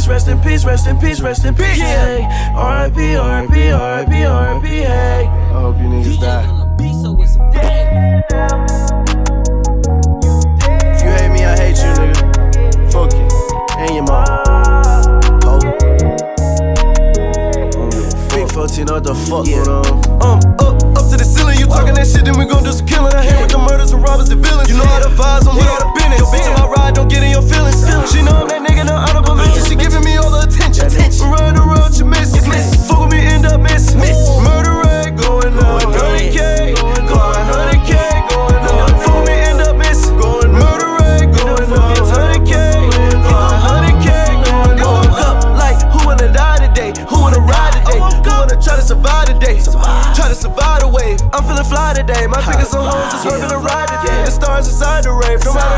peace, rest in peace, rest in peace, rest in peace. Yeah. R.I.P., R.I.P., R.I.P., R.I.P., hey. I hope you niggas die. If you hate me, I hate you, nigga. Fuck you. And your mama. Ho. Big 14, what the fuck going on? Up to the ceiling, you talking that shit, then we gon' do some killing. I hate with the murders and robbers and villains. You know how the vibes, I'm with all